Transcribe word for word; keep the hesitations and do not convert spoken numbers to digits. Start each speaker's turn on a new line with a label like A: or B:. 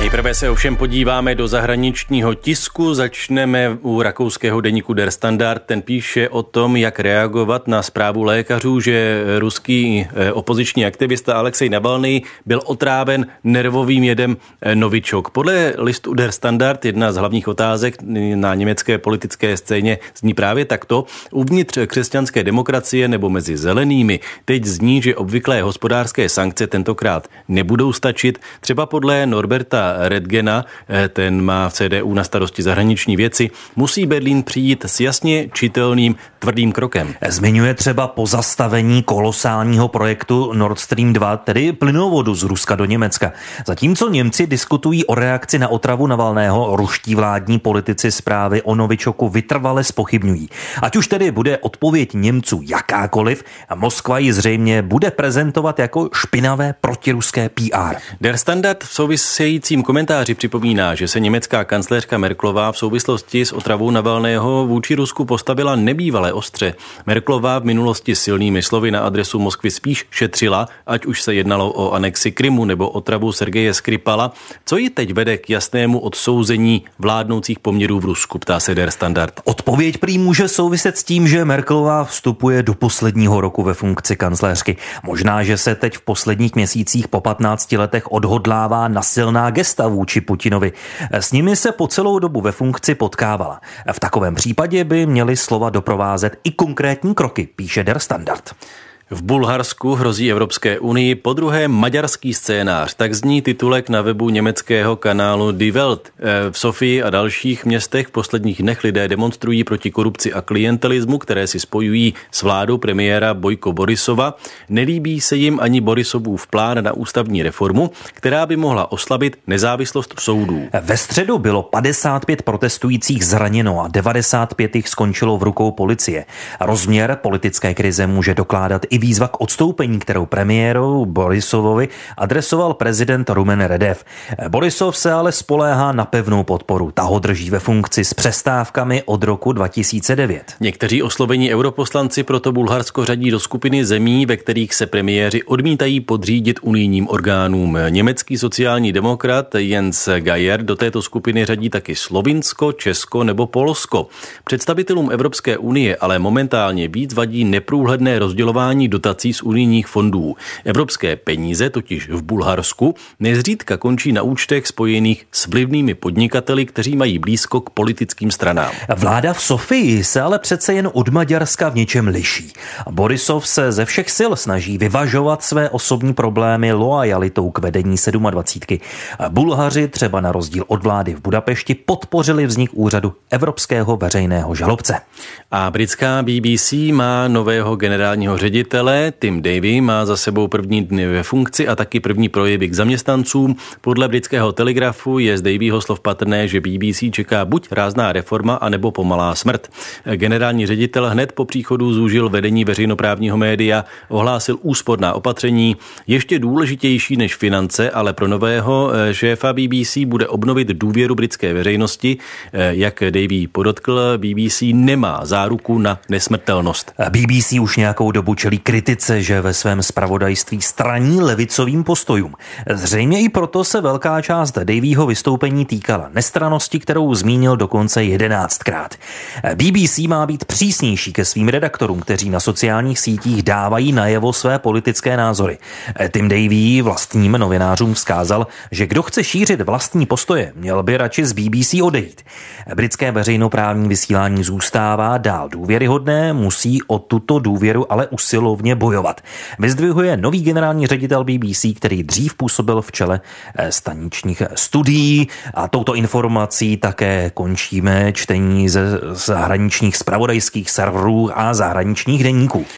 A: Nejprve se ovšem podíváme do zahraničního tisku. Začneme u rakouského deníku Der Standard. Ten píše o tom, jak reagovat na zprávu lékařů, že ruský opoziční aktivista Alexej Navalnyj byl otráven nervovým jedem Novičok. Podle listu Der Standard jedna z hlavních otázek na německé politické scéně zní právě takto. Uvnitř křesťanské demokracie nebo mezi zelenými teď zní, že obvyklé hospodářské sankce tentokrát nebudou stačit. Třeba podle Norberta Redgena, ten má v C D U na starosti zahraniční věci, musí Berlín přijít s jasně čitelným tvrdým krokem.
B: Zmiňuje třeba pozastavení kolosálního projektu Nord Stream dva, tedy plynovodu z Ruska do Německa. Zatímco Němci diskutují o reakci na otravu Navalného, ruští vládní politici zprávy o Novičoku vytrvale zpochybňují. Ať už tedy bude odpověď Němců jakákoliv, Moskva ji zřejmě bude prezentovat jako špinavé protiruské P R.
A: Der Standard v souvisejícím komentáři připomíná, že se německá kancléřka Merkelová v souvislosti s otravou Navalného vůči Rusku postavila nebývale ostře. Merkelová v minulosti silnými slovy na adresu Moskvy spíš šetřila, ať už se jednalo o anexi Krymu nebo otravu Sergeje Skripala. Co ji teď vede k jasnému odsouzení vládnoucích poměrů v Rusku, ptá se Der Standard.
B: Odpověď prý může souviset s tím, že Merkelová vstupuje do posledního roku ve funkci kancléřky. Možná, že se teď v posledních měsících po patnácti letech odhodlává na silná gesta vůči Putinovi. S nimi se po celou dobu ve funkci potkávala. V takovém případě by měly slova doprovázet i konkrétní kroky, píše Der Standard.
A: V Bulharsku hrozí Evropské unii podruhé maďarský scénář. Tak zní titulek na webu německého kanálu Die Welt. V Sofii a dalších městech v posledních dnech lidé demonstrují proti korupci a klientelismu, které si spojují s vládou premiéra Bojko Borisova. Nelíbí se jim ani Borisovův plán na ústavní reformu, která by mohla oslabit nezávislost soudů.
B: Ve středu bylo padesát pět protestujících zraněno a devadesát pět jich skončilo v rukou policie. Rozměr politické krize může dokládat i výzva k odstoupení, kterou premiéru Borisovovi adresoval prezident Rumen Radev. Borisov se ale spoléhá na pevnou podporu. Ta ho drží ve funkci s přestávkami od roku dva tisíce devět.
A: Někteří oslovení europoslanci proto Bulharsko řadí do skupiny zemí, ve kterých se premiéři odmítají podřídit unijním orgánům. Německý sociální demokrat Jens Geier do této skupiny řadí taky Slovinsko, Česko nebo Polsko. Představitelům Evropské unie ale momentálně víc vadí neprůhledné rozdělování dotací z unijních fondů. Evropské peníze totiž v Bulharsku nezřídka končí na účtech spojených s vlivnými podnikateli, kteří mají blízko k politickým stranám.
B: Vláda v Sofii se ale přece jen od Maďarska v něčem liší. Borisov se ze všech sil snaží vyvažovat své osobní problémy loajalitou k vedení sedmadvacítky. Bulhaři třeba na rozdíl od vlády v Budapešti podpořili vznik úřadu Evropského veřejného žalobce.
A: A britská B B C má nového generálního ředitele. Tim Davie má za sebou první dny ve funkci a taky první projevy k zaměstnancům. Podle britského Telegrafu je z Davieho slov patrné, že B B C čeká buď rázná reforma, anebo pomalá smrt. Generální ředitel hned po příchodu zúžil vedení veřejnoprávního média, ohlásil úsporná opatření, ještě důležitější než finance, ale pro nového šéfa B B C bude obnovit důvěru britské veřejnosti. Jak Davie podotkl, B B C nemá záruku na nesmrtelnost.
B: B B C už nějakou dobu čelí kritice, že ve svém zpravodajství straní levicovým postojům. Zřejmě i proto se velká část Davieho vystoupení týkala nestrannosti, kterou zmínil dokonce jedenáctkrát. B B C má být přísnější ke svým redaktorům, kteří na sociálních sítích dávají najevo své politické názory. Tim Davie vlastním novinářům vzkázal, že kdo chce šířit vlastní postoje, měl by radši z B B C odejít. Britské veřejnoprávní vysílání zůstává dál důvěryhodné, musí o tuto důvěru ale usilovně bojovat. Vyzdvihuje nový generální ředitel B B C, který dřív působil v čele staničních studií, a touto informací také končíme čtení ze zahraničních zpravodajských serverů a zahraničních deníků.